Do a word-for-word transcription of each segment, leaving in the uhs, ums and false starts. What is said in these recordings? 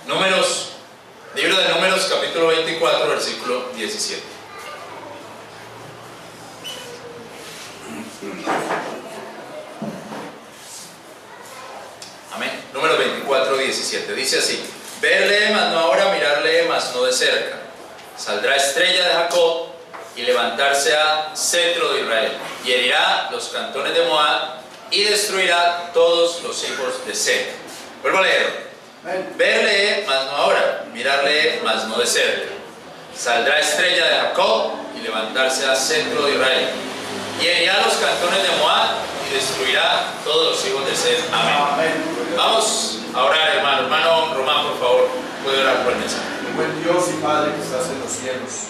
Números, libro de Números, capítulo veinticuatro, versículo diecisiete. Amén. Números veinticuatro, diecisiete. Dice así: verle, mas no ahora, mirarle, mas no de cerca. Saldrá estrella de Jacob y levantarse a cetro de Israel, y herirá los cantones de Moab y destruirá todos los hijos de Set. Vuelvo a leer. Verle, mas no ahora, mirarle, mas no de cerca. Saldrá estrella de Jacob y levantarse a cetro de Israel, y herirá los cantones de Moab y destruirá todos los hijos de Set. Amén. Amén. Vamos a orar, hermano. Hermano Román, por favor, puede orar por el mensaje. Buen Dios y Padre que estás en los cielos,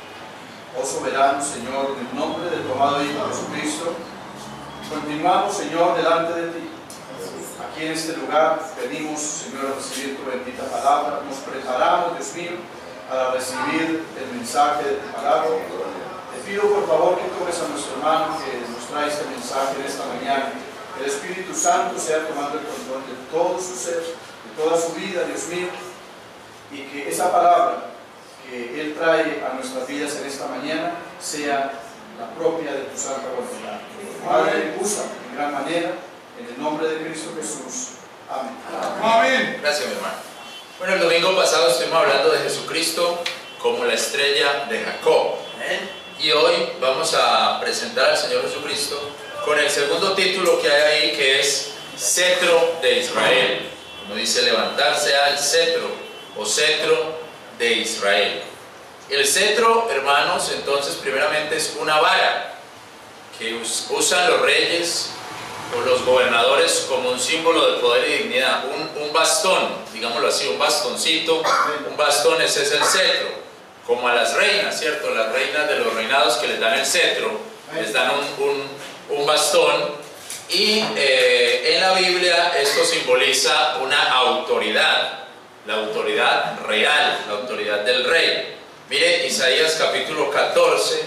oh soberano Señor, en el nombre de tu amado Hijo Jesucristo, continuamos, Señor, delante de ti. Aquí en este lugar venimos, Señor, a recibir tu bendita palabra. Nos preparamos, Dios mío, para recibir el mensaje de tu palabra. Te pido, por favor, que tomes a nuestro hermano que nos trae este mensaje en esta mañana. Que el Espíritu Santo sea tomando el control de todo su ser, de toda su vida, Dios mío, y que esa palabra que Él trae a nuestras vidas en esta mañana sea la propia de tu santa voluntad. Padre, usa en gran manera, en el nombre de Cristo Jesús. Amén. Amén. Gracias, mi hermano. Bueno, el domingo pasado estuvimos hablando de Jesucristo como la estrella de Jacob. Y hoy vamos a presentar al Señor Jesucristo con el segundo título que hay ahí, que es Cetro de Israel. Como dice, levantarse al cetro o cetro de Israel. El cetro, hermanos, entonces primeramente es una vara que usan los reyes o los gobernadores como un símbolo de poder y dignidad. Un, un bastón, digámoslo así, un bastoncito, un bastón, ese es el cetro. Como a las reinas, ¿cierto? Las reinas de los reinados que les dan el cetro, les dan un, un, un bastón. Y eh, en la Biblia esto simboliza una autoridad, la autoridad real, la autoridad del rey. Mire Isaías capítulo catorce,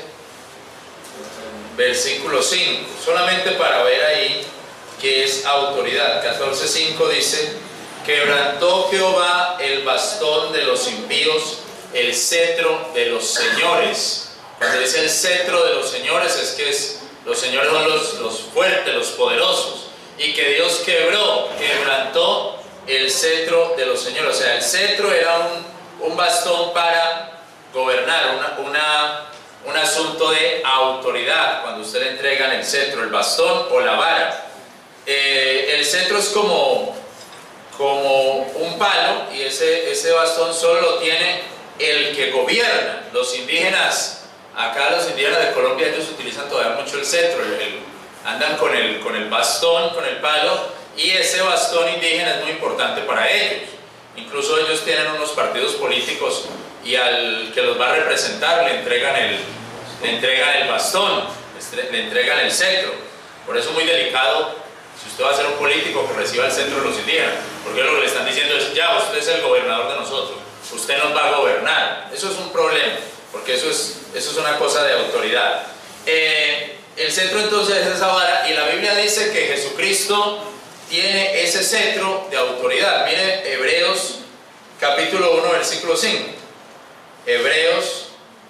versículo cinco, solamente para ver ahí que es autoridad. catorce cinco dice: quebrantó Jehová el bastón de los impíos, el cetro de los señores. Cuando dice el cetro de los señores, es que es, los señores son los, los fuertes, los poderosos, y que Dios quebró, quebrantó el cetro de los señores. O sea, el cetro era un, un bastón para gobernar, una, una, un asunto de autoridad. Cuando usted le entregan el cetro, el bastón o la vara, eh, el cetro es como, como un palo, y ese, ese bastón solo lo tiene el que gobierna. Los indígenas, acá los indígenas de Colombia, ellos utilizan todavía mucho el cetro, el, el, andan con el, con el bastón, con el palo, y ese bastón indígena es muy importante para ellos. Incluso ellos tienen unos partidos políticos y al que los va a representar le entregan el, le entregan el bastón, le entregan el cetro. Por eso es muy delicado, si usted va a ser un político, que reciba el cetro de los indígenas, porque lo que le están diciendo es: ya, usted es el gobernador de nosotros, usted nos va a gobernar. Eso es un problema, porque eso es, eso es una cosa de autoridad. Eh, el cetro entonces es esa vara, y la Biblia dice que Jesucristo tiene ese cetro de autoridad. Mire Hebreos capítulo uno, versículo cinco. Hebreos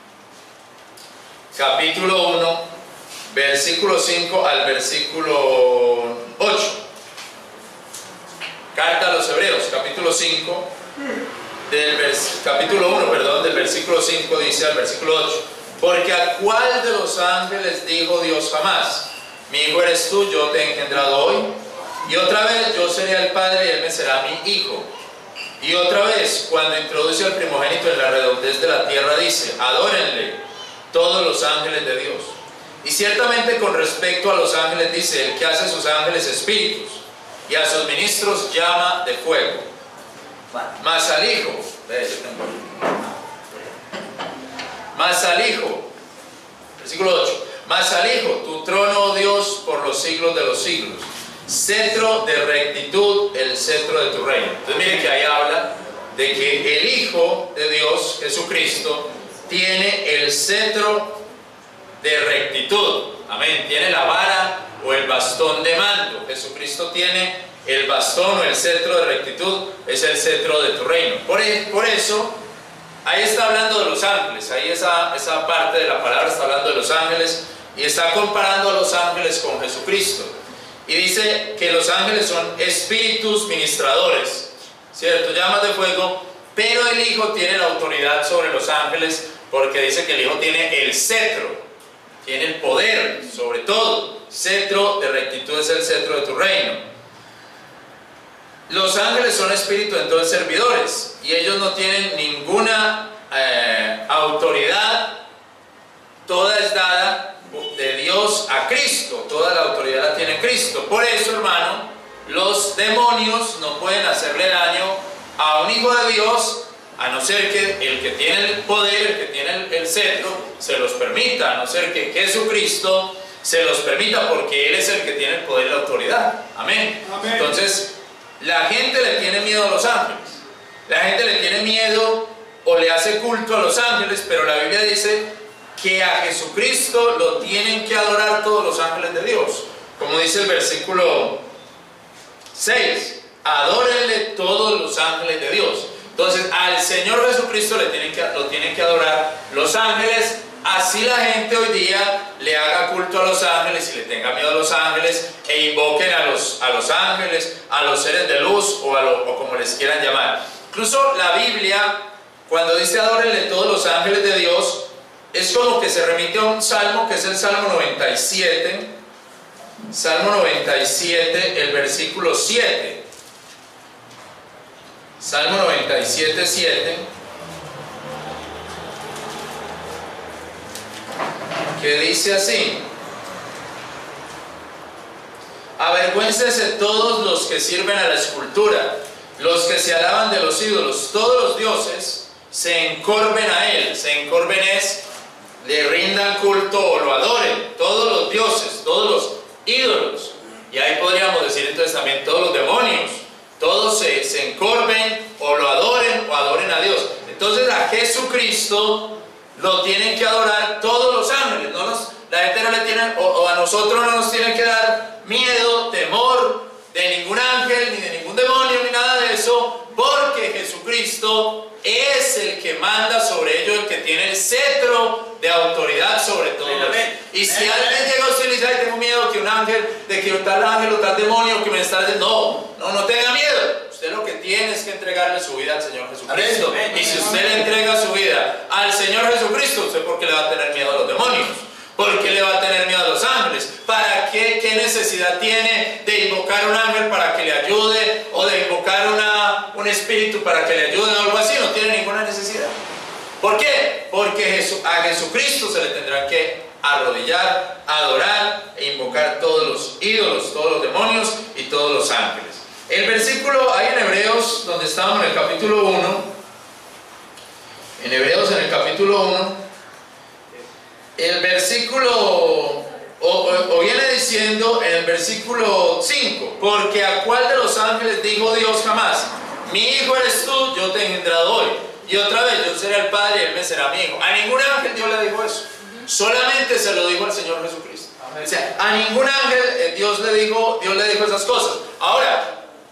capítulo uno, versículo cinco al versículo ocho. Carta a los Hebreos, capítulo cinco, del vers, capítulo uno, perdón, del versículo cinco dice al versículo ocho: porque a cuál de los ángeles dijo Dios jamás: mi hijo eres tú, yo te he engendrado hoy? Y otra vez: yo seré el padre y él me será mi hijo. Y otra vez, cuando introduce al primogénito en la redondez de la tierra, dice: adórenle todos los ángeles de Dios. Y ciertamente con respecto a los ángeles dice: el que hace a sus ángeles espíritus y a sus ministros llama de fuego. Mas al hijo, mas al hijo, versículo ocho: mas al hijo, tu trono, oh Dios, por los siglos de los siglos. Cetro de rectitud, el cetro de tu reino. Entonces miren que ahí habla de que el Hijo de Dios, Jesucristo, tiene el cetro de rectitud. Amén. Tiene la vara o el bastón de mando. Jesucristo tiene el bastón o el cetro de rectitud es el cetro de tu reino. Por, por eso, ahí está hablando de los ángeles, ahí esa, esa parte de la palabra está hablando de los ángeles y está comparando a los ángeles con Jesucristo. Y dice que los ángeles son espíritus ministradores, ¿cierto? Llamas de fuego, pero el Hijo tiene la autoridad sobre los ángeles porque dice que el Hijo tiene el cetro, tiene el poder sobre todo. Cetro de rectitud es el cetro de tu reino. Los ángeles son espíritus entonces servidores y ellos no tienen ninguna eh, autoridad, toda es dada de Dios a Cristo, toda la autoridad la tiene Cristo. Por eso, hermano, los demonios no pueden hacerle daño a un hijo de Dios, a no ser que el que tiene el poder, el que tiene el, el cetro, se los permita, a no ser que Jesucristo se los permita, porque Él es el que tiene el poder y la autoridad. Amén. Amén. Entonces, la gente le tiene miedo a los ángeles, la gente le tiene miedo o le hace culto a los ángeles, pero la Biblia dice que a Jesucristo lo tienen que adorar todos los ángeles de Dios, como dice el versículo seis, adórenle todos los ángeles de Dios. Entonces al Señor Jesucristo le tienen que, lo tienen que adorar los ángeles, así la gente hoy día le haga culto a los ángeles y le tenga miedo a los ángeles e invoquen a los, a los ángeles, a los seres de luz o, a lo, o como les quieran llamar. Incluso la Biblia, cuando dice adórenle todos los ángeles de Dios, es como que se remite a un salmo que es el Salmo noventa y siete, Salmo noventa y siete, el versículo siete. Salmo noventa y siete, siete, que dice así: avergüéncense todos los que sirven a la escultura, los que se alaban de los ídolos, todos los dioses se encorven a él. Se encorven es, le rindan culto o lo adoren, todos los dioses, todos los ídolos. Y ahí podríamos decir entonces también todos los demonios, todos se, se encorven o lo adoren o adoren a Dios. Entonces a Jesucristo lo tienen que adorar todos los ángeles. No nos, la gente no le tiene, o, o a nosotros no nos tiene que dar miedo, temor de ningún ángel, ni de ningún demonio, ni nada de eso, porque Jesucristo es el que manda sobre ellos, el que tiene el cetro de autoridad sobre todos. Y si alguien llega a usted y le dice: ay, tengo miedo que un ángel, de que un tal ángel o tal demonio que me está diciendo, no, no, no tenga miedo. Usted lo que tiene es que entregarle su vida al Señor Jesucristo. Y si usted le entrega su vida al Señor Jesucristo, ¿usted por qué le va a tener miedo a los demonios? ¿Por qué le va a tener miedo a los ángeles? ¿Para qué? ¿Qué necesidad tiene de invocar a un ángel para que le ayude? ¿O de invocar una, un espíritu para que le ayude o algo así? No tiene ninguna necesidad. ¿Por qué? Porque Jesu, a Jesucristo se le tendrán que arrodillar, adorar e invocar todos los ídolos, todos los demonios y todos los ángeles. El versículo hay en Hebreos, donde estamos en el capítulo uno, en Hebreos en el capítulo uno, el versículo, o, o, o viene diciendo en el versículo cinco, porque a cuál de los ángeles dijo Dios jamás: mi hijo eres tú, yo te he engendrado hoy, y otra vez yo seré el padre y él me será mi hijo. A ningún ángel Dios le dijo eso, solamente se lo dijo al Señor Jesucristo. O sea, a ningún ángel eh, Dios le dijo, Dios le dijo esas cosas. Ahora,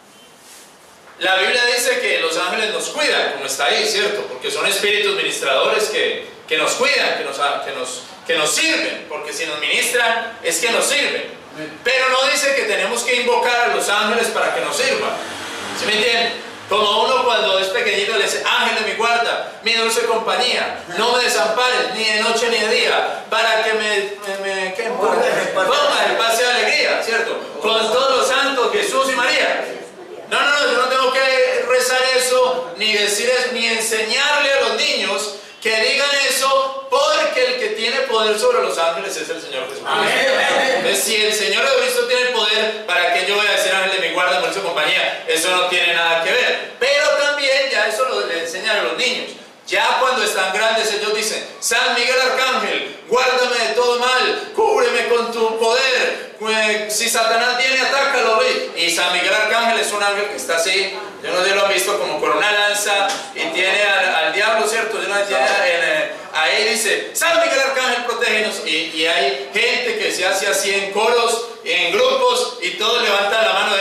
la Biblia dice que los ángeles nos cuidan, como está ahí, ¿cierto? Porque son espíritus ministradores que, que nos cuidan, que nos, que, nos, que nos sirven, porque si nos ministran es que nos sirven. Pero no dice que tenemos que invocar a los ángeles para que nos sirvan. ¿Sí me entienden? Como uno cuando es pequeñito le dice: ángel de mi guarda, mi dulce compañía, no me desampares ni de noche ni de día, para que me, me, me ¿qué? ponga el pase de alegría, ¿cierto? Con todos los santos, Jesús y María. No, no, no, yo no tengo que rezar eso, ni decir eso, ni enseñarle a los niños que digan eso, porque el que tiene poder sobre los ángeles es el Señor Jesucristo. Entonces, si el Señor Jesucristo tiene el poder, ¿para qué yo voy a decir ángel de mi guarda, por su compañía? Eso no tiene nada que ver. Pero también ya eso lo le enseñan a los niños. Ya cuando están grandes ellos dicen: San Miguel Arcángel, guárdame de todo mal, cúbreme con tu poder, si Satanás viene, atácalo. Y San Miguel Arcángel es un ángel que está así, yo no sé si lo han visto, como con una lanza, y tiene al, al diablo, ¿cierto? Yo no tiene en, eh, ahí dice: San Miguel Arcángel, protégenos. Y, y hay gente que se hace así en coros, en grupos, y todos levantan la mano derecha: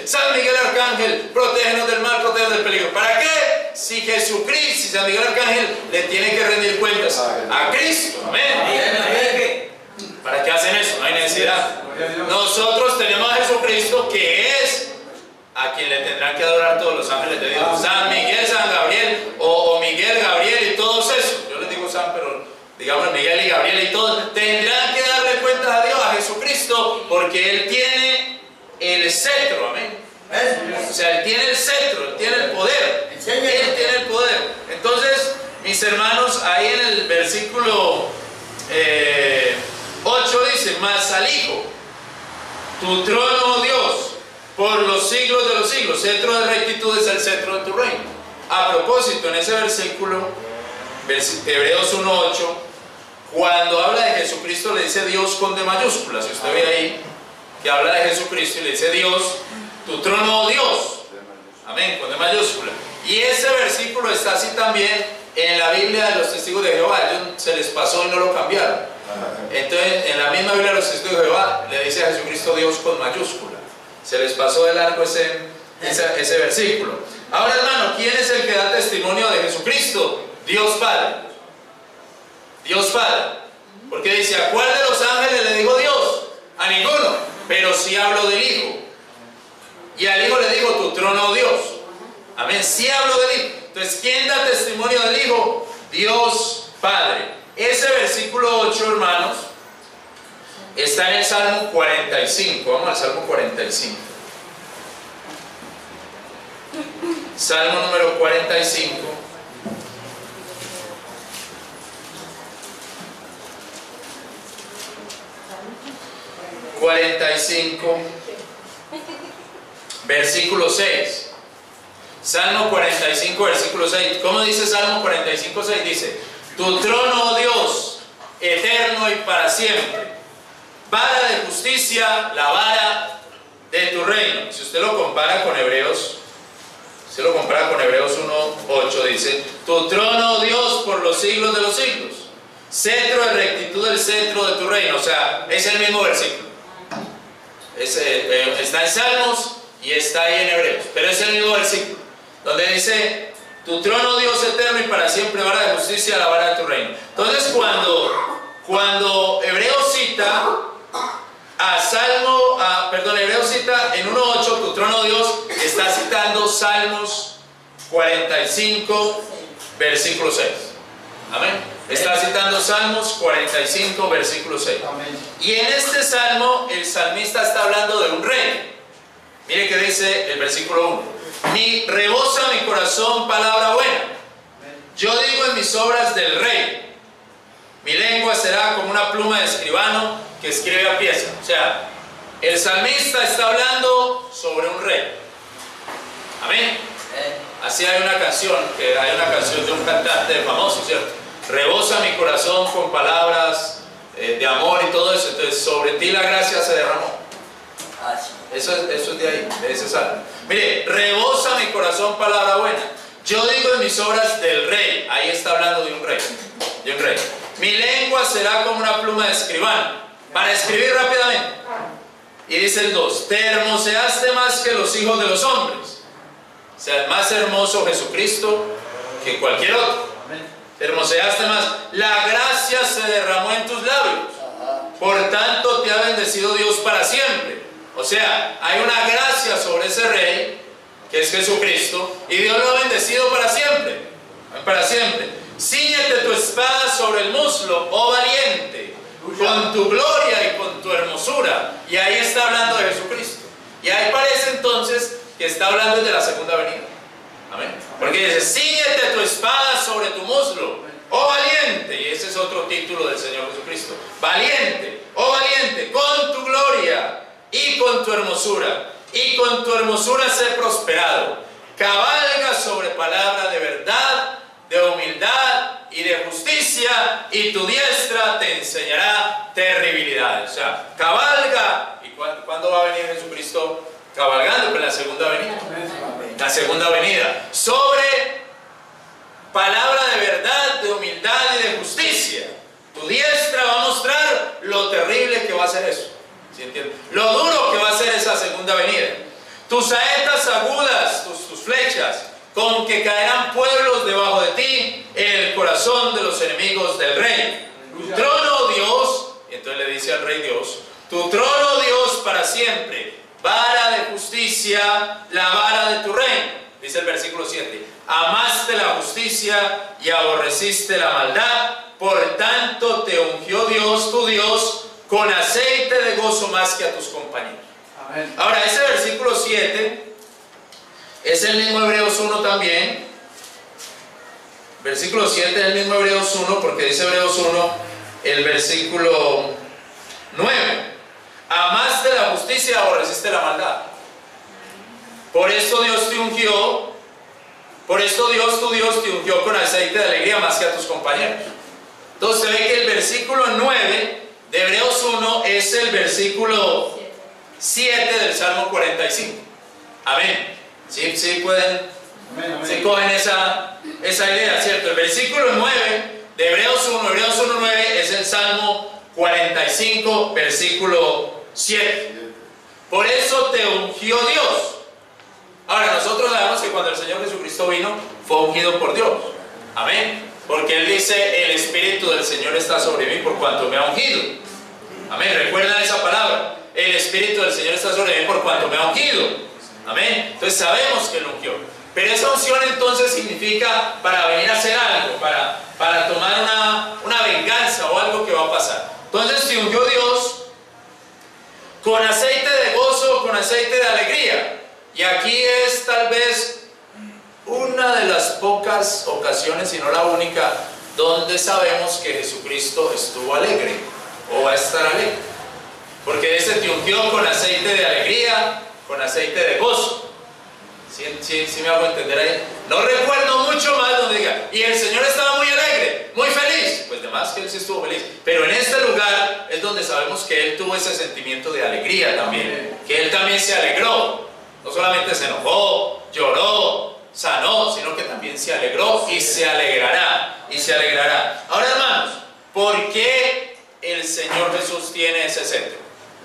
dice, San Miguel Arcángel, protégenos del mal, protégenos del peligro. ¿Para qué? Si Jesucristo, si San Miguel Arcángel le tiene que rendir cuentas a Cristo. Amén. ¿Para qué hacen eso? No hay necesidad. Nosotros tenemos a Jesucristo, que es a quien le tendrán que adorar todos los ángeles de Dios. San Miguel, San Gabriel, o, o Miguel, Gabriel y todos esos. Yo les digo San, pero digamos Miguel y Gabriel y todos tendrán que darle cuentas a Dios, a Jesucristo, porque Él tiene el cetro. Amén. O sea, Él tiene el cetro, Él tiene el poder. Él tiene el poder. Entonces, mis hermanos, ahí en el versículo eh, ocho dice, mas al Hijo, tu trono, oh Dios, por los siglos de los siglos. Cetro de rectitud es el cetro de tu reino. A propósito, en ese versículo, Hebreos uno ocho, cuando habla de Jesucristo le dice Dios con D mayúscula. Si usted ve ahí que habla de Jesucristo y le dice Dios, tu trono, oh Dios. Amén, con D mayúscula. Y ese versículo está así también en la Biblia de los testigos de Jehová. Ellos se les pasó y no lo cambiaron. Entonces, en la misma Biblia de los testigos de Jehová le dice a Jesucristo Dios con mayúscula. Se les pasó de largo ese, ese, ese versículo. Ahora, hermano, ¿quién es el que da testimonio de Jesucristo? Dios Padre. Dios Padre. Porque dice, ¿a cuál de los ángeles le dijo Dios? A ninguno. Pero sí hablo del Hijo. Y al Hijo le dijo, tu trono, oh Dios. Amén. Sí hablo del Hijo. Entonces, ¿quién da testimonio del Hijo? Dios Padre. Ese versículo ocho, hermanos, está en el Salmo cuarenta y cinco. Vamos al Salmo cuarenta y cinco. Salmo número cuarenta y cinco. cuarenta y cinco, versículo seis. Salmo cuarenta y cinco, versículo seis. ¿Cómo dice Salmo cuarenta y cinco, seis? Dice, tu trono, oh Dios, eterno y para siempre. Vara de justicia, la vara de tu reino. Si usted lo compara con Hebreos, si lo compara con Hebreos uno ocho, dice, tu trono, oh Dios, por los siglos de los siglos. Cetro de rectitud, el cetro de tu reino. O sea, es el mismo versículo. Es, eh, está en Salmos y está ahí en Hebreos, pero es el mismo versículo, donde dice, tu trono, Dios eterno y para siempre, vara de justicia, la vara de tu reino. Entonces, cuando, cuando Hebreos cita a Salmo, a, perdón, Hebreos cita en uno ocho, tu trono, Dios, está citando Salmos cuarenta y cinco, versículo seis. Amén. Está citando Salmos cuarenta y cinco, versículo seis. Amén. Y en este salmo, el salmista está hablando de un rey. Mire que dice el versículo uno. Mi, rebosa mi corazón palabra buena. Yo digo en mis obras del rey. Mi lengua será como una pluma de escribano que escribe a pieza. O sea, el salmista está hablando sobre un rey. Amén. Así hay una canción, que hay una canción de un cantante famoso, ¿cierto? Rebosa mi corazón con palabras eh, de amor y todo eso. Entonces, sobre ti la gracia se derramó. Eso es, eso es de ahí, de ese salmo. Mire, rebosa mi corazón palabra buena. Yo digo en mis obras del rey. Ahí está hablando de un rey. De un rey. Mi lengua será como una pluma de escribano, para escribir rápidamente. Y dice el dos. Te hermoseaste más que los hijos de los hombres. O sea, el más hermoso Jesucristo que cualquier otro. Te hermoseaste más. La gracia se derramó en tus labios. Por tanto te ha bendecido Dios para siempre. O sea, hay una gracia sobre ese rey, que es Jesucristo, y Dios lo ha bendecido para siempre. Para siempre. Cíñete tu espada sobre el muslo, oh valiente, con tu gloria y con tu hermosura. Y ahí está hablando de Jesucristo. Y ahí parece entonces que está hablando de la segunda venida. Amén. Porque dice, cíñete tu espada sobre tu muslo, oh valiente. Y ese es otro título del Señor Jesucristo. Valiente, oh valiente, con tu gloria y con tu hermosura. Y con tu hermosura sé prosperado. Cabalga sobre palabra de verdad, de humildad y de justicia, y tu diestra te enseñará terribilidades. O sea, cabalga. ¿Y cuándo, cuándo va a venir Jesucristo? Cabalgando, con la segunda venida. La segunda venida. Sobre palabra de verdad, de humildad y de justicia. Tu diestra va a mostrar lo terrible que va a ser eso. ¿Sí entiendes? Lo duro que va a ser esa segunda venida. Tu tus saetas agudas, tus, tus flechas, con que caerán pueblos debajo de ti, en el corazón de los enemigos del rey. Tu trono, oh Dios, y entonces le dice al rey Dios, tu trono, oh Dios, para siempre, vara de justicia, la vara de tu reino. Dice el versículo siete, amaste la justicia y aborreciste la maldad, por tanto te ungió Dios, tu Dios, con aceite de gozo más que a tus compañeros. Amén. Ahora, ese versículo siete es el mismo Hebreos uno también. Versículo siete es el mismo Hebreos uno, porque dice Hebreos uno, el versículo nueve. Amaste la justicia y aborreciste la maldad. Por esto Dios te ungió, por esto Dios, tu Dios, te ungió con aceite de alegría más que a tus compañeros. Entonces se ve que el versículo nueve de Hebreos uno es el versículo siete del Salmo cuarenta y cinco. Amén. ¿Sí, sí pueden? Amén, amén. ¿Sí cogen esa, esa idea, cierto? El versículo nueve de Hebreos uno, Hebreos uno nueve es el Salmo cuarenta y cinco, versículo siete. Por eso te ungió Dios. Ahora, nosotros sabemos que cuando el Señor Jesucristo vino, fue ungido por Dios. Amén. Porque Él dice, el Espíritu del Señor está sobre mí por cuanto me ha ungido. Amén. ¿Recuerdan esa palabra? El Espíritu del Señor está sobre mí por cuanto me ha ungido. Amén. Entonces sabemos que Él ungió. Pero esa unción entonces significa para venir a hacer algo, para, para tomar una, una venganza o algo que va a pasar. Entonces te ungió Dios con aceite de gozo, con aceite de alegría. Y aquí es tal vez una de las pocas ocasiones, si no la única, donde sabemos que Jesucristo estuvo alegre o va a estar alegre. Porque ese te ungió con aceite de alegría, con aceite de gozo. ¿Sí, sí, sí me hago entender ahí? No recuerdo mucho más donde diga, y el Señor estaba muy alegre, muy feliz. Pues de más que Él sí estuvo feliz. Pero en este lugar es donde sabemos que Él tuvo ese sentimiento de alegría también. Que Él también se alegró. No solamente se enojó, lloró, sanó, sino que también se alegró y se alegrará. Y se alegrará. Ahora, hermanos, ¿por qué el Señor Jesús tiene ese cetro?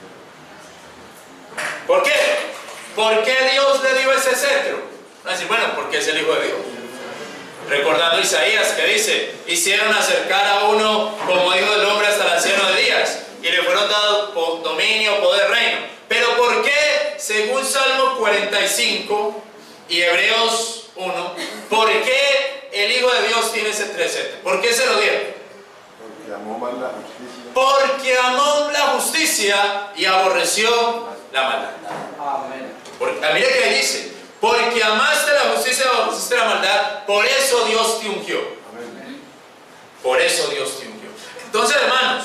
¿Por qué? ¿Por qué Dios le dio ese cetro? Van a decir, bueno, porque es el Hijo de Dios. Recordando Isaías que dice, hicieron acercar a uno como hijo del hombre hasta el anciano de días, y le fueron dados dominio, poder, reino. Pero ¿por qué, según Salmo cuarenta y cinco y Hebreos uno, por qué el Hijo de Dios tiene ese cetro? ¿Por qué se lo dieron? Porque amó más la justicia. Porque amó la justicia y aborreció la maldad. Amén. Porque, mire que ahí dice, porque amaste la justicia y aborreciste la maldad, por eso Dios te ungió. Amén. Por eso Dios te ungió. Entonces, hermanos,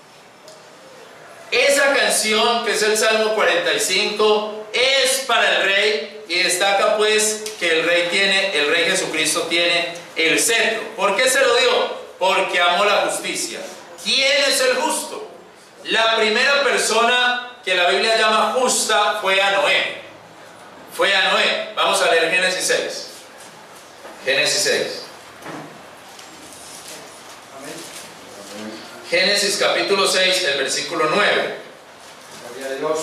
esa canción que es el Salmo cuarenta y cinco es para el rey, y destaca pues que el rey tiene, el rey Jesucristo tiene el cetro. ¿Por qué se lo dio? Porque amó la justicia. ¿Quién es el justo? La primera persona que la Biblia llama justa fue a Noé. Fue a Noé. Vamos a leer Génesis seis. Génesis seis. Génesis capítulo seis, el versículo nueve. Gloria a Dios.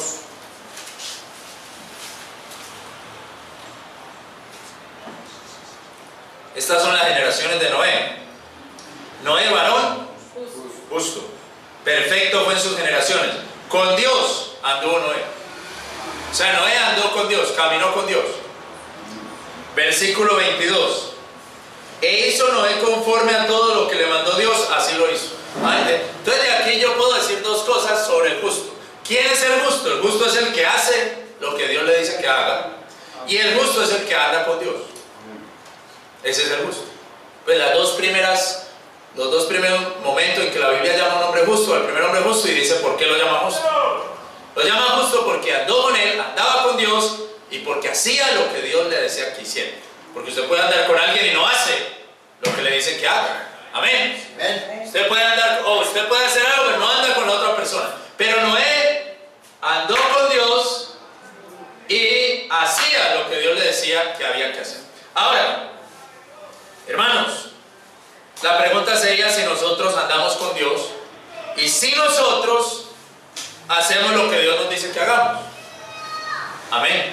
Estas son las generaciones de Noé. Noé, varón justo. Perfecto fue en sus generaciones. Con Dios anduvo Noé. O sea, Noé andó con Dios, caminó con Dios. Versículo veintidós. E hizo Noé conforme a todo lo que le mandó Dios, así lo hizo. Entonces de aquí yo puedo decir dos cosas sobre el justo. ¿Quién es el justo? El justo es el que hace lo que Dios le dice que haga, y el justo es el que anda con Dios. Ese es el justo. Pues las dos primeras, los dos primeros momentos en que la Biblia llama a un hombre justo, el primer hombre justo, y dice ¿por qué lo llama justo? Lo llama justo porque andó con él, andaba con Dios, y porque hacía lo que Dios le decía que hiciera. Porque usted puede andar con alguien y no hace lo que le dice que haga. Amén. Amén. Usted puede andar, o usted puede hacer algo, pero no anda con la otra persona. Pero Noé andó con Dios y hacía lo que Dios le decía que había que hacer. Ahora, hermanos, la pregunta sería si nosotros andamos con Dios y si nosotros hacemos lo que Dios nos dice que hagamos. Amén.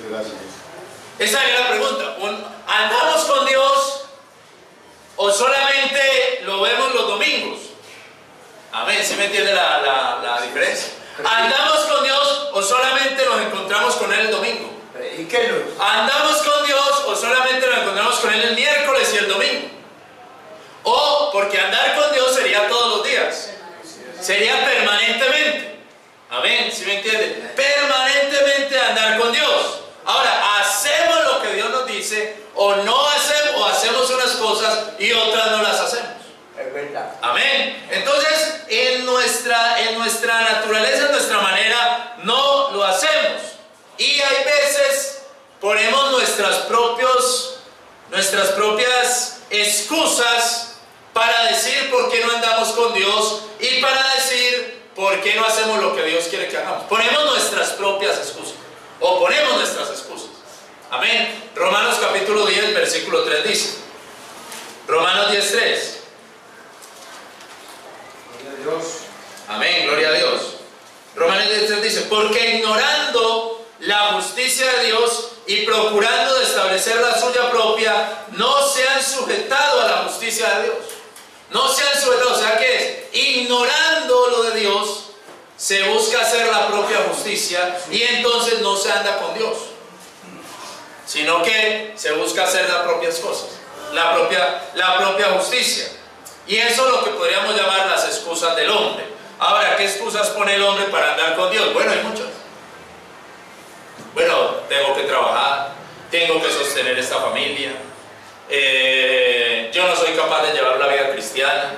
Gracias. Esa es la pregunta. ¿Andamos con Dios o solamente lo vemos los domingos? Amén, ¿sí me entiende la, la, la diferencia? ¿Andamos con Dios o solamente nos encontramos con Él el domingo? ¿Y qué no? ¿Andamos con Dios o solamente nos encontramos con Él el miércoles y el domingo? O, porque andar con Dios sería todos los días, sería permanentemente. Amén, ¿sí me entiende? Permanentemente andar con Dios. Ahora, ¿hacemos lo que Dios nos dice o no hacemos, o hacemos unas cosas y otras no las hacemos? Es verdad. Amén. Entonces, en nuestra, en nuestra naturaleza, en nuestra manera, no lo hacemos. Y hay veces ponemos nuestras, propios, nuestras propias excusas para decir por qué no andamos con Dios y para decir por qué no hacemos lo que Dios quiere que hagamos. Ponemos nuestras propias excusas. O ponemos nuestras excusas. Amén. Romanos capítulo diez, versículo tres dice. Romanos diez, tres. Gloria a Dios. Amén, gloria a Dios. Romanos diez, tres dice, porque ignorando la justicia de Dios y procurando de establecer la suya propia, no se han sujetado a la justicia de Dios. No se han sujetado, o sea que es, ignorando lo de Dios, se busca hacer la propia justicia y entonces no se anda con Dios, sino que se busca hacer las propias cosas, la propia, la propia justicia. Y eso es lo que podríamos llamar las excusas del hombre. Ahora, ¿qué excusas pone el hombre para andar con Dios? Bueno, hay muchas. Bueno, tengo que trabajar, tengo que sostener esta familia, eh, yo no soy capaz de llevar la vida cristiana,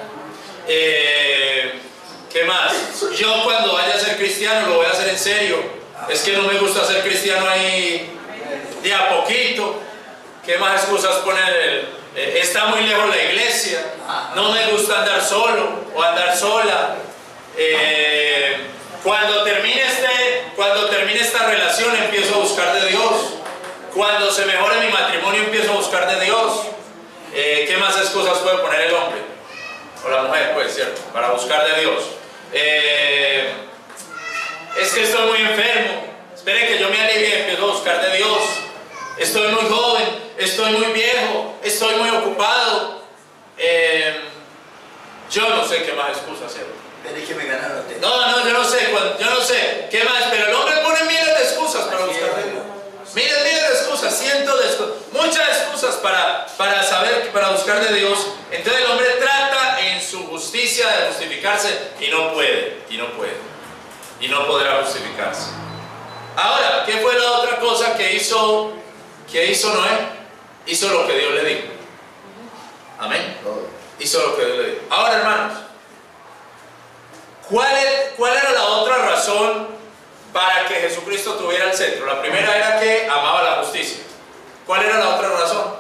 eh, ¿qué más? Yo cuando vaya a ser cristiano lo voy a hacer en serio, es que no me gusta ser cristiano ahí de a poquito. ¿Qué más excusas pone el, eh, está muy lejos la iglesia, no me gusta andar solo o andar sola, eh, cuando termine, este, cuando termine esta relación empiezo a buscar de Dios, cuando se mejore mi matrimonio empiezo a buscar de Dios. Eh, ¿qué más excusas puede poner el hombre? O la mujer, pues, ¿cierto? Para buscar de Dios. Eh, es que estoy muy enfermo, espere que yo me alivie y empiezo a buscar de Dios. Estoy muy joven, estoy muy viejo, estoy muy ocupado. Eh, yo no sé qué más excusas hacer. Pero que me ganaron usted. No, no, yo no sé, yo no sé qué más, pero el hombre pone miles de excusas para buscar de Dios. Miles, miles de excusas, cientos de excusas, muchas excusas para, para saber, para buscar de Dios. Entonces el hombre trata en su justicia de justificarse y no puede, y no puede, y no podrá justificarse. Ahora, ¿qué fue la otra cosa que hizo, que hizo Noé? Hizo lo que Dios le dijo. Amén. Hizo lo que Dios le dijo. Ahora, hermanos, ¿cuál, es, ¿cuál era la otra razón para que Jesucristo tuviera el cetro? La primera era que amaba la justicia. ¿Cuál era la otra razón?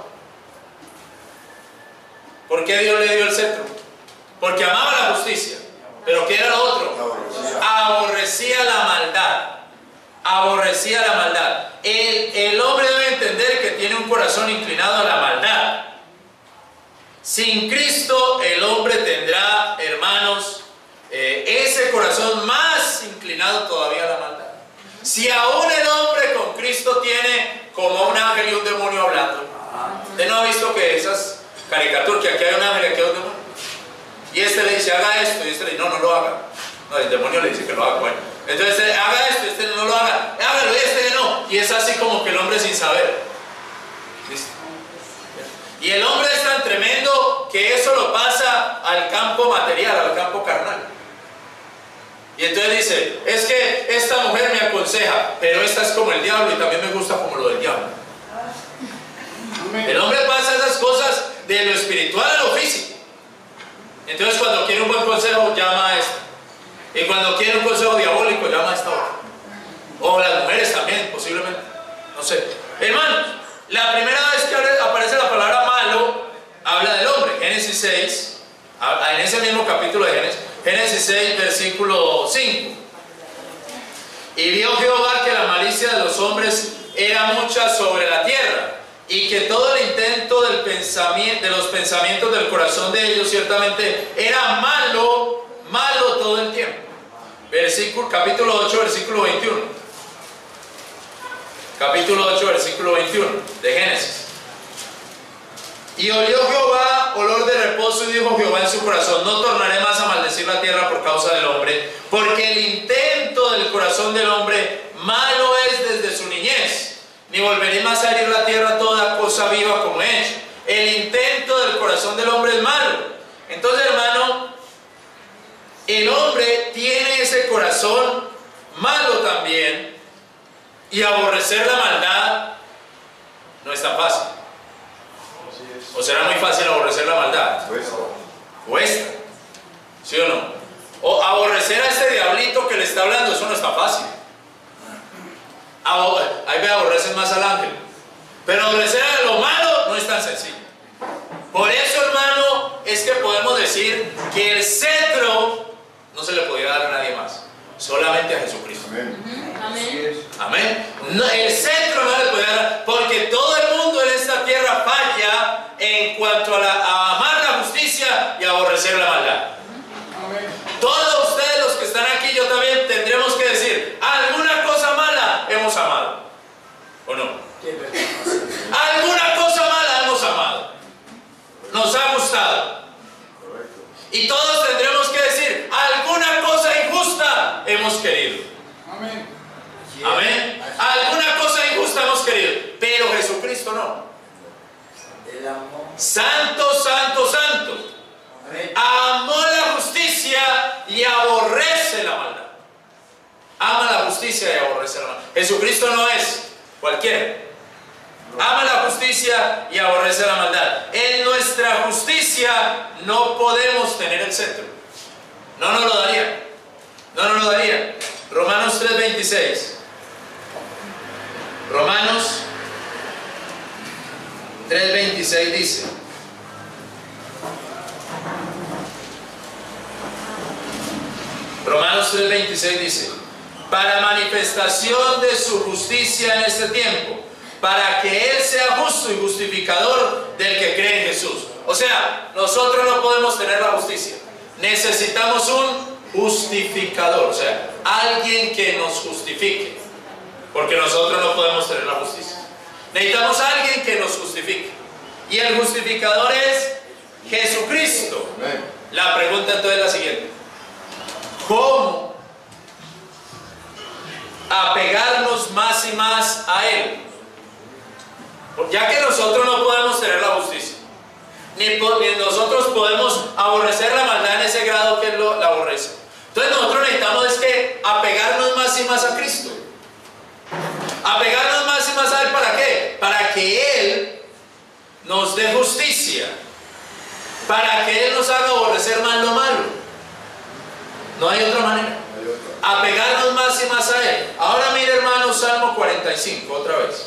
¿Por qué Dios le dio el cetro? Porque amaba la justicia. ¿Pero qué era lo otro? Aborrecía la maldad. Aborrecía la maldad. El, el hombre debe entender que tiene un corazón inclinado a la maldad. Sin Cristo el hombre tendrá, hermanos, eh, ese corazón más inclinado todavía a la maldad. Si aún el hombre con Cristo tiene como un ángel y un demonio hablando, ¿usted no ha visto que esas caricaturas, que aquí hay un ángel y aquí hay un demonio? Y este le dice, haga esto, y este le dice, no, no lo haga. No, el demonio le dice que lo haga. Bueno, entonces este, haga esto, y este no lo haga. Hágalo, y este no. Y es así como que el hombre sin saber. ¿Listo? Y el hombre es tan tremendo que eso lo pasa al campo material, al campo carnal. Y entonces dice, es que esta mujer me aconseja, pero esta es como el diablo y también me gusta como lo del diablo. El hombre pasa esas cosas de lo espiritual a lo físico. Entonces cuando quiere un buen consejo, llama a esta. Y cuando quiere un consejo diabólico, llama a esta otra. O las mujeres también, posiblemente. No sé. Hermanos, la primera vez que aparece la palabra malo, habla del hombre. Génesis seis, en ese mismo capítulo de Génesis, Génesis seis, versículo cinco. Y vio Jehová que la malicia de los hombres era mucha sobre la tierra, y que todo el intento del pensamiento, de los pensamientos del corazón de ellos ciertamente era malo, malo todo el tiempo. Versículo, capítulo ocho, versículo veintiuno. capítulo ocho, versículo veintiuno de Génesis. Y olió Jehová olor de reposo y dijo Jehová en su corazón: no tornaré más a maldecir la tierra por causa del hombre, porque el intento del corazón del hombre malo es desde su niñez, ni volveré más a herir la tierra toda cosa viva como he hecho. El intento del corazón del hombre es malo. Entonces, hermano, el hombre tiene ese corazón malo también, y aborrecer la maldad no es tan fácil. ¿O será muy fácil aborrecer la maldad? Cuesta. Cuesta, ¿sí o no? O aborrecer a este diablito que le está hablando, eso no está fácil. Abo- Ahí me aborrecen más al ángel. Pero aborrecer a lo malo no es tan sencillo. Por eso, hermano, es que podemos decir que el cetro no se le podía dar a nadie más, solamente a Jesucristo. Amén. Amén. Amén. No, el cetro no le puede dar, porque todo el mundo en esta tierra falla en cuanto a, la, a amar la justicia y aborrecer la maldad. Todos ustedes los que están aquí, yo también, tendremos que decir: alguna cosa mala hemos amado, ¿o no? Alguna cosa mala hemos amado, nos ha gustado. Y todos tendremos que decir: alguna cosa injusta hemos querido. Amén. Amén. Alguna cosa injusta hemos querido, pero Jesucristo no. El amor. Santo, santo, santo. Amén. Amó la justicia y aborrece la maldad. Ama la justicia y aborrece la maldad. Jesucristo no es cualquiera. Ama la justicia y aborrece la maldad. En nuestra justicia no podemos tener el cetro. No nos lo daría. No nos lo daría. Romanos tres veintiséis. Romanos tres veintiséis dice: Romanos tres veintiséis dice: para manifestación de su justicia en este tiempo, para que Él sea justo y justificador del que cree en Jesús. O sea, nosotros no podemos tener la justicia. Necesitamos un justificador, o sea, alguien que nos justifique, porque nosotros no podemos tener la justicia. Necesitamos a alguien que nos justifique, y el justificador es Jesucristo. Amén. La pregunta entonces es la siguiente: ¿cómo apegarnos más y más a Él? Ya que nosotros no podemos tener la justicia, ni, po ni nosotros podemos aborrecer la maldad en ese grado que Él lo, la aborrece. Entonces nosotros necesitamos es que apegarnos más y más a Cristo. Apegarnos más y más a Él, ¿para qué? Para que Él nos dé justicia, para que Él nos haga aborrecer más lo malo. No hay otra manera. Apegarnos más y más a Él. Ahora mire, hermanos, Salmo cuarenta y cinco otra vez.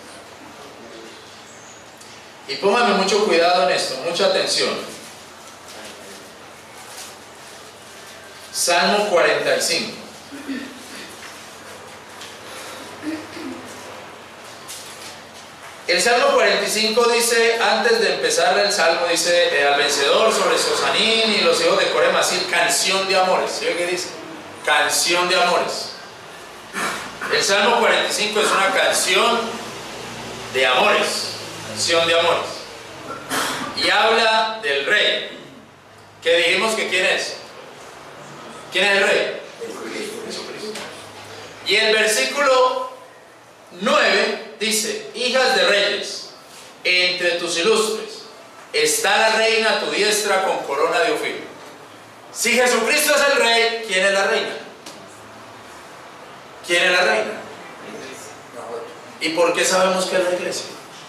Y póngame mucho cuidado en esto, mucha atención. Salmo cuarenta y cinco. El Salmo cuarenta y cinco dice, antes de empezar el Salmo, dice: eh, al vencedor sobre Sosanín y los hijos de Coré Masir, canción de amores. ¿Sí o qué dice? Canción de amores. El Salmo cuarenta y cinco es una canción de amores. Canción de amores. Y habla del rey. Que dijimos que ¿quién es? ¿Quién es el rey? Jesucristo. Y el versículo nueve dice: hijas de reyes, entre tus ilustres está la reina a tu diestra con corona de Ofir. Si Jesucristo es el rey, ¿quién es la reina? ¿Quién es la reina? ¿Y por qué sabemos que es la iglesia?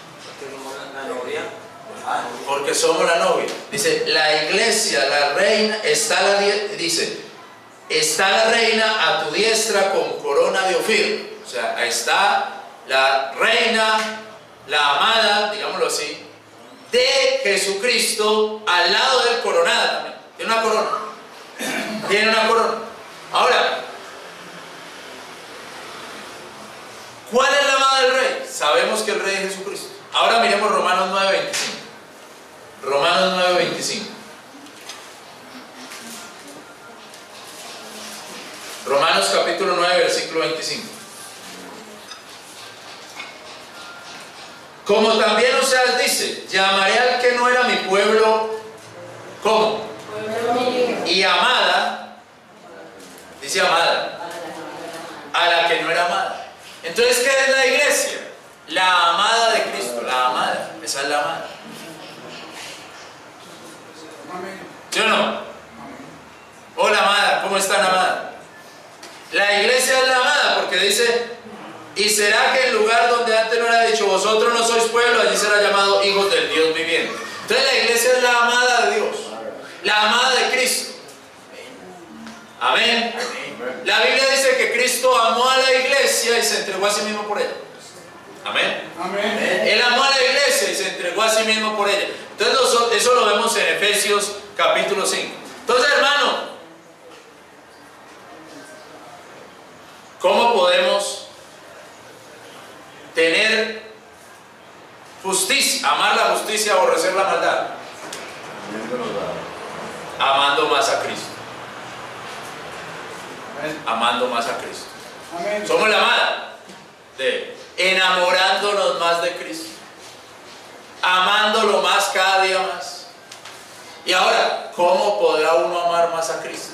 Porque somos la novia. Dice, la iglesia, la reina, está la, dice, está la reina a tu diestra con corona de Ofir. O sea, ahí está la reina, la amada, digámoslo así, de Jesucristo, al lado del coronada también. Tiene una corona. Tiene una corona. Ahora, ¿cuál es la amada del rey? Sabemos que el rey es Jesucristo. Ahora miremos Romanos nueve veinticinco. Romanos nueve veinticinco. Romanos capítulo nueve, versículo veinticinco. Como también Oseas dice, llamaré al que no era mi pueblo, ¿cómo? Y amada, dice amada, a la que no era amada. Entonces, ¿qué es la iglesia? La amada de Cristo, la amada, esa es la amada. ¿Sí o no? Hola amada, ¿cómo están amada? La iglesia es la amada porque dice, y será que el lugar donde antes no era dicho, vosotros no sois pueblo, allí será llamado hijos del Dios viviente. Entonces la iglesia es la amada de Dios, la amada de Cristo. Amén. La Biblia dice que Cristo amó a la iglesia y se entregó a sí mismo por ella. Amén. Amén. Él amó a la iglesia y se entregó a sí mismo por ella. Entonces eso lo vemos en Efesios capítulo cinco. Entonces, hermano, ¿cómo podemos tener justicia, amar la justicia, aborrecer la maldad? Amando más a Cristo. Amén. Amando más a Cristo. Amén. Somos la amada de Él. Enamorándonos más de Cristo, amándolo más cada día más. Y ahora, ¿cómo podrá uno amar más a Cristo?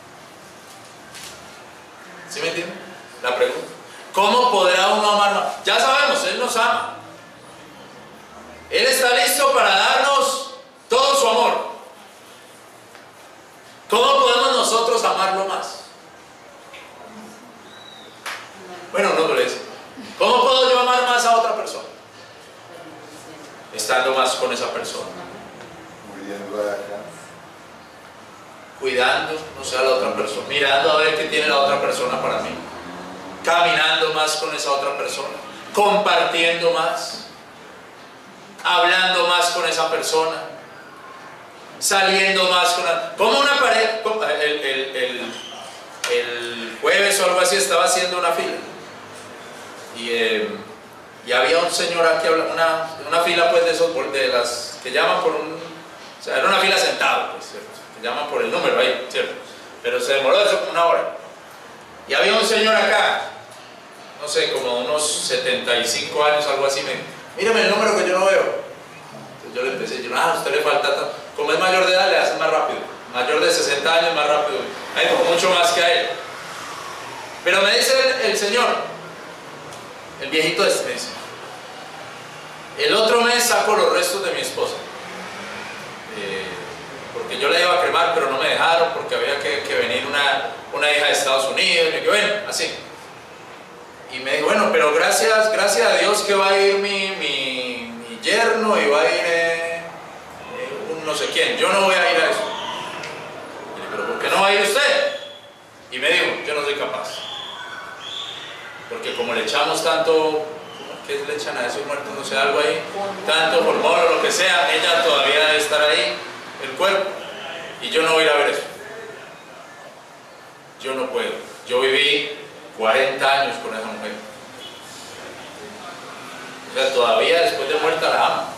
¿Sí me entienden? La pregunta. ¿Cómo podrá uno amar más? Ya sabemos, Él nos ama. Él está listo para darnos todo su amor. ¿Cómo podemos nosotros amarlo más? Bueno, no lo es. ¿Cómo puedo yo amar más a otra persona? Estando más con esa persona. Muriendo de acá. Cuidando, no sé, a la otra persona. Mirando a ver qué tiene la otra persona para mí. Caminando más con esa otra persona. Compartiendo más. Hablando más con esa persona. Saliendo más con la... Como una pareja... El, el, el, el jueves o algo así estaba haciendo una fila. Y, eh, y había un señor aquí, una, una fila pues de esos, de las que llaman por un, o sea, era una fila sentado, pues, ¿cierto? Que llaman por el número ahí, ¿cierto? Pero se demoró eso como una hora. Y había un señor acá, no sé, como unos setenta y cinco años, algo así, me dijo, mírame el número que yo no veo. Entonces yo le empecé a decir, ah, a usted le falta tanto. Como es mayor de edad, le hacen más rápido. Mayor de sesenta años, más rápido. Hay como mucho más que a él. Pero me dice el, el señor, el viejito de este mes, el otro mes saco los restos de mi esposa, eh, porque yo la iba a cremar pero no me dejaron porque había que, que venir una, una hija de Estados Unidos, y me dije, bueno, así, y me dijo, bueno, pero gracias, gracias a Dios que va a ir mi, mi, mi yerno y va a ir eh, eh, un no sé quién, yo no voy a ir a eso. Y le dije, pero ¿por qué no va a ir usted? Y me dijo, yo no soy capaz. Porque como le echamos tanto, ¿qué le echan a esos muertos? No sé, algo ahí, tanto hormón o lo que sea, ella todavía debe estar ahí, el cuerpo, y yo no voy a ir a ver eso. Yo no puedo. Yo viví cuarenta años con esa mujer. O sea, todavía después de muerta la amo.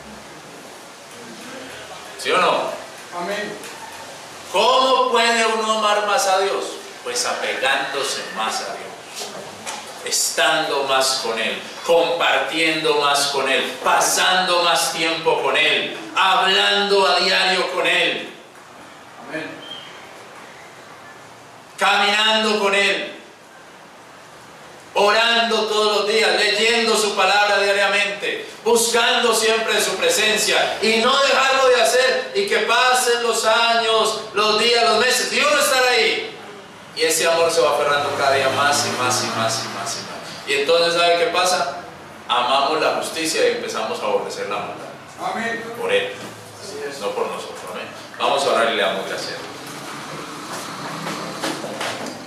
¿Sí o no? Amén. ¿Cómo puede uno amar más a Dios? Pues apegándose más a Dios. Estando más con Él, compartiendo más con Él, pasando más tiempo con Él, hablando a diario con Él. Amén. Caminando con Él, orando todos los días, leyendo su palabra diariamente, buscando siempre su presencia y no dejarlo de hacer y que pasen los años, los días, los meses y uno estar ahí. Y ese amor se va aferrando cada día más y más y más y más y más. Y entonces, ¿sabe qué pasa? Amamos la justicia y empezamos a aborrecer la maldad. Amén. Por Él, no por nosotros. Amén. Vamos a orar y le damos gracias.